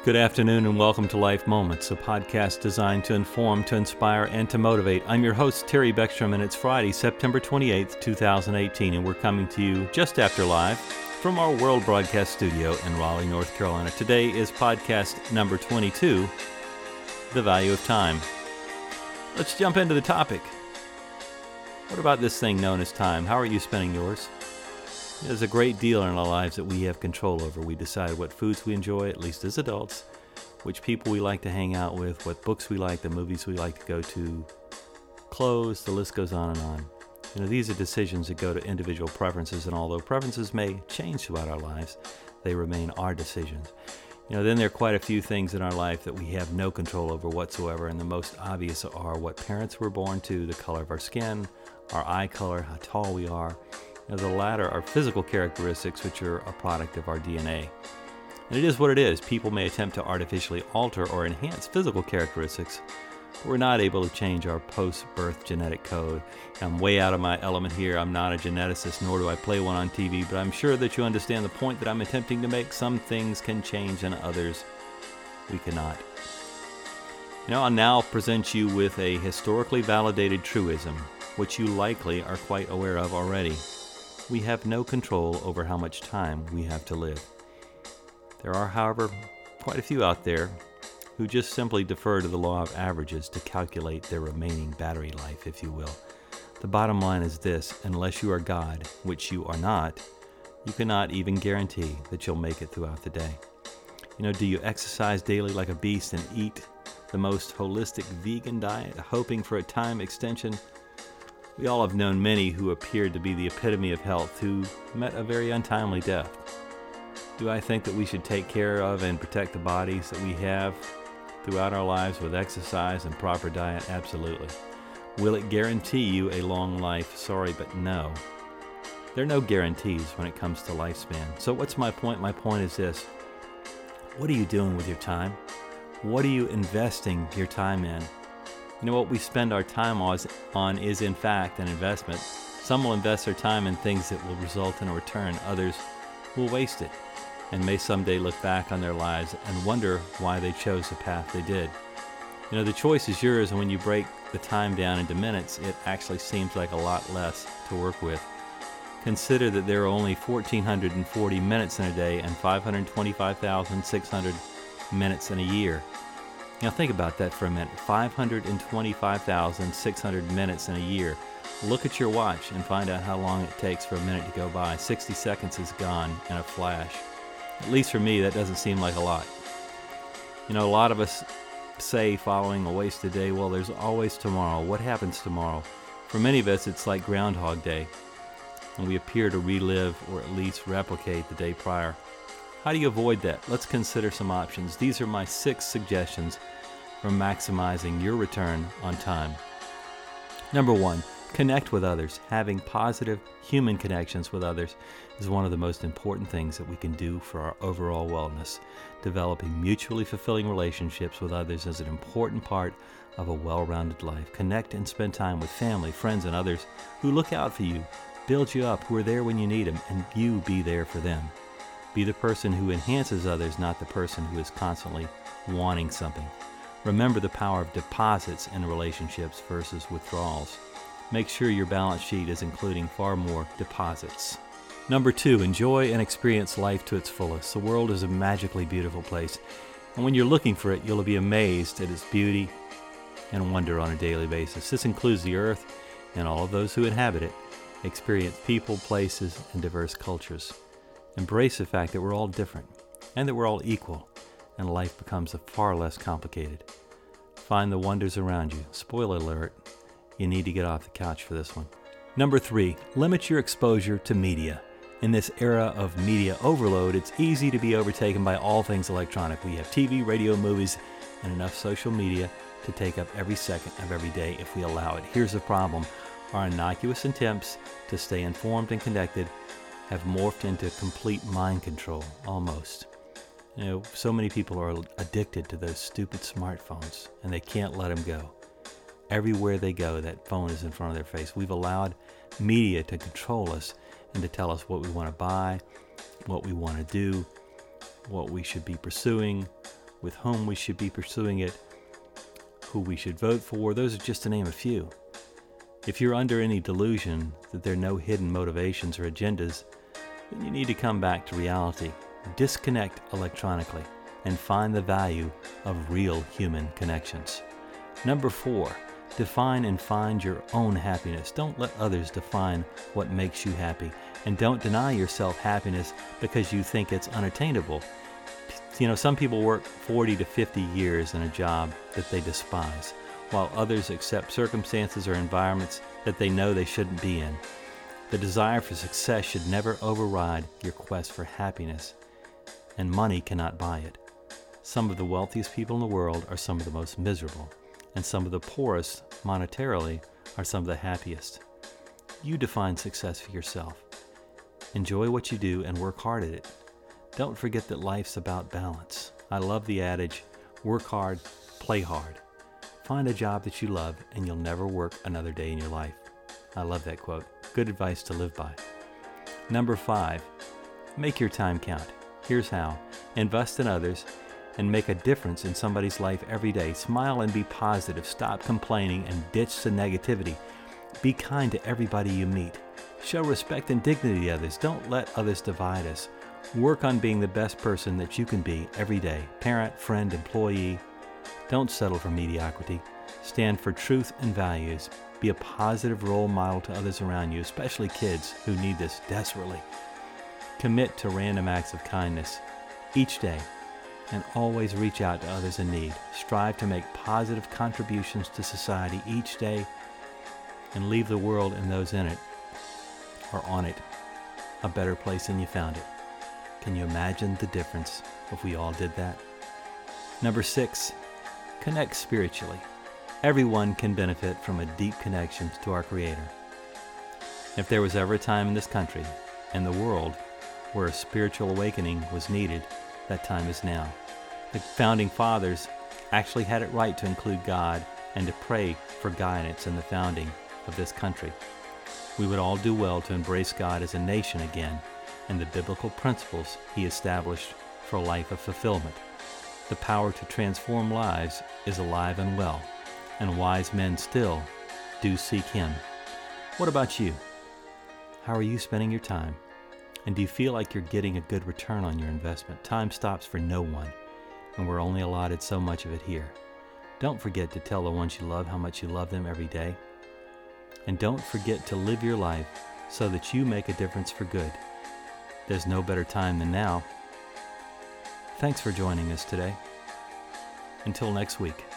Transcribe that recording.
Good afternoon and welcome to Life Moments, a podcast designed to inform, to inspire, and to motivate. I'm your host, Terry Beckstrom, and it's Friday, September 28th, 2018, and we're coming to you just after live from our world broadcast studio in Raleigh, North Carolina. Today is podcast number 22, The Value of Time. Let's jump into the topic. What about this thing known as time? How are you spending yours? There's a great deal in our lives that we have control over. We decide what foods we enjoy, at least as adults, which people we like to hang out with, what books we like, the movies we like to go to, clothes, the list goes on and on. These are decisions that go to individual preferences, and although preferences may change throughout our lives, they remain our decisions. Then there are quite a few things in our life that we have no control over whatsoever, and the most obvious are what parents we're born to, the color of our skin, our eye color, how tall we are. The latter are physical characteristics which are a product of our DNA. And it is what it is. People may attempt to artificially alter or enhance physical characteristics, but we're not able to change our post-birth genetic code. I'm way out of my element here. I'm not a geneticist, nor do I play one on TV, but I'm sure that you understand the point that I'm attempting to make. Some things can change and others we cannot. I'll now present you with a historically validated truism, which you likely are quite aware of already. We have no control over how much time we have to live. There are, however, quite a few out there who just simply defer to the law of averages to calculate their remaining battery life, if you will. The bottom line is this: unless you are God, which you are not, you cannot even guarantee that you'll make it throughout the day. Do you exercise daily like a beast and eat the most holistic vegan diet, hoping for a time extension? We all have known many who appeared to be the epitome of health who met a very untimely death. Do I think that we should take care of and protect the bodies that we have throughout our lives with exercise and proper diet? Absolutely. Will it guarantee you a long life? Sorry, but no. There are no guarantees when it comes to lifespan. So what's my point? My point is this: what are you doing with your time? What are you investing your time in? What we spend our time on is in fact an investment. Some will invest their time in things that will result in a return. Others will waste it and may someday look back on their lives and wonder why they chose the path they did. The choice is yours, and when you break the time down into minutes, it actually seems like a lot less to work with. Consider that there are only 1,440 minutes in a day and 525,600 minutes in a year. Now think about that for a minute. 525,600 minutes in a year. Look at your watch and find out how long it takes for a minute to go by. 60 seconds is gone in a flash. At least for me, that doesn't seem like a lot. A lot of us say following a wasted day, well, there's always tomorrow. What happens tomorrow? For many of us, it's like Groundhog Day, and we appear to relive or at least replicate the day prior. How do you avoid that? Let's consider some options. These are my 6 suggestions for maximizing your return on time. Number 1, connect with others. Having positive human connections with others is one of the most important things that we can do for our overall wellness. Developing mutually fulfilling relationships with others is an important part of a well-rounded life. Connect and spend time with family, friends, and others who look out for you, build you up, who are there when you need them, and you be there for them. Be the person who enhances others, not the person who is constantly wanting something. Remember the power of deposits in relationships versus withdrawals. Make sure your balance sheet is including far more deposits. Number 2, enjoy and experience life to its fullest. The world is a magically beautiful place, and when you're looking for it, you'll be amazed at its beauty and wonder on a daily basis. This includes the earth and all of those who inhabit it. Experience people, places, and diverse cultures. Embrace the fact that we're all different and that we're all equal, and life becomes far less complicated. Find the wonders around you. Spoiler alert, you need to get off the couch for this one. Number 3, limit your exposure to media. In this era of media overload, it's easy to be overtaken by all things electronic. We have TV, radio, movies, and enough social media to take up every second of every day if we allow it. Here's the problem. Our innocuous attempts to stay informed and connected have morphed into complete mind control, almost. So many people are addicted to those stupid smartphones, and they can't let them go. Everywhere they go, that phone is in front of their face. We've allowed media to control us and to tell us what we want to buy, what we want to do, what we should be pursuing, with whom we should be pursuing it, who we should vote for. Those are just to name a few. If you're under any delusion that there are no hidden motivations or agendas, then you need to come back to reality, disconnect electronically, and find the value of real human connections. Number 4, define and find your own happiness. Don't let others define what makes you happy, and don't deny yourself happiness because you think it's unattainable. You know, some people work 40 to 50 years in a job that they despise, while others accept circumstances or environments that they know they shouldn't be in. The desire for success should never override your quest for happiness, and money cannot buy it. Some of the wealthiest people in the world are some of the most miserable, and some of the poorest monetarily are some of the happiest. You define success for yourself. Enjoy what you do and work hard at it. Don't forget that life's about balance. I love the adage, work hard, play hard. Find a job that you love and you'll never work another day in your life. I love that quote. Good advice to live by. Number 5, make your time count. Here's how. Invest in others and make a difference in somebody's life every day. Smile and be positive. Stop complaining and ditch the negativity. Be kind to everybody you meet. Show respect and dignity to others. Don't let others divide us. Work on being the best person that you can be every day. Parent, friend, employee. Don't settle for mediocrity. Stand for truth and values. Be a positive role model to others around you, especially kids who need this desperately. Commit to random acts of kindness each day and always reach out to others in need. Strive to make positive contributions to society each day and leave the world and those in it or on it a better place than you found it. Can you imagine the difference if we all did that? Number 6, connect spiritually. Everyone can benefit from a deep connection to our Creator. If there was ever a time in this country and the world where a spiritual awakening was needed, that time is now. The founding fathers actually had it right to include God and to pray for guidance in the founding of this country. We would all do well to embrace God as a nation again and the biblical principles He established for a life of fulfillment. The power to transform lives is alive and well, and wise men still do seek Him. What about you? How are you spending your time? And do you feel like you're getting a good return on your investment? Time stops for no one, and we're only allotted so much of it here. Don't forget to tell the ones you love how much you love them every day. And don't forget to live your life so that you make a difference for good. There's no better time than now. Thanks for joining us today. Until next week.